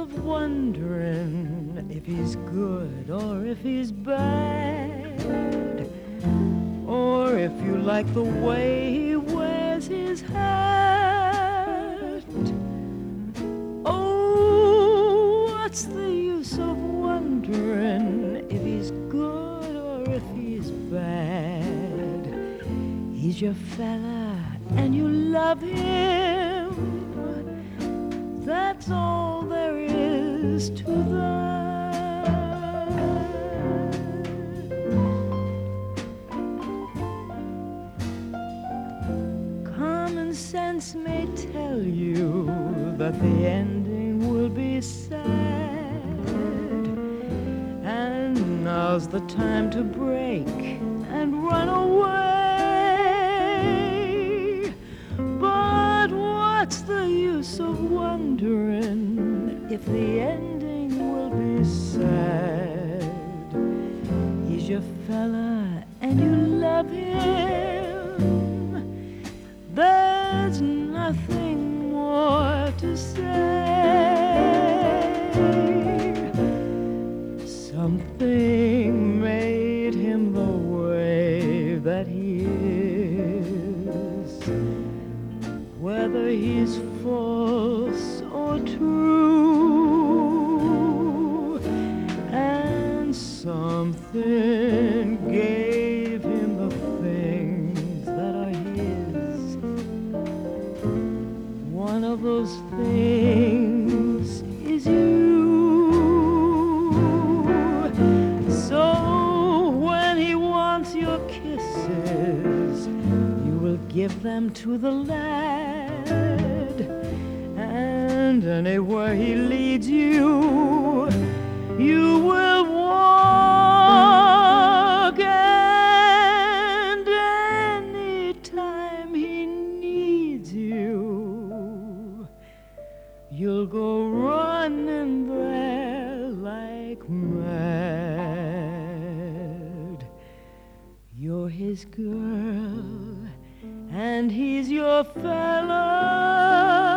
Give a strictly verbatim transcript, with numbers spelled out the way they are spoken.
of wondering if he's good or if he's bad, or if you like the way he wears his hat. Oh, what's the use of wondering if he's good or if he's bad? He's your fella and you love him. That's all there is to that. Common sense may tell you that the ending will be sad, and now's the time to break and run away. But what's the use of wondering if the ending will be sad? He's your fella and you love him. There's nothing more to say. Something made him the way that he is. Whether he's false or true, and something gave him the things that are his. One of those things is you. So when he wants your kisses, you will give them to the lad, and anywhere he leads you, you will walk, and anytime he needs you, you'll go running there like mad. You're his girl and he's your fella.